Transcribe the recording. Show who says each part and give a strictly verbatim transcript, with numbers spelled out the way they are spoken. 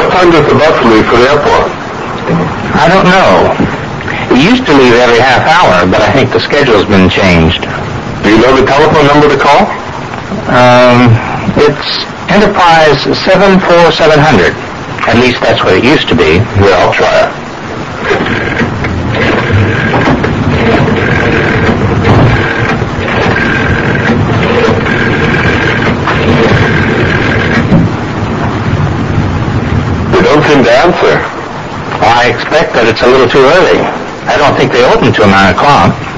Speaker 1: What time does the bus leave for the airport?
Speaker 2: I don't know. It used to leave every half hour, but I think the schedule's been changed.
Speaker 1: Do you know the telephone number to call?
Speaker 2: Um, it's Enterprise seven four seven hundred. At least that's what it used to be.
Speaker 1: Yeah, I'll try it. They don't seem to answer.
Speaker 2: I expect that it's a little too early. I don't think they open till nine o'clock.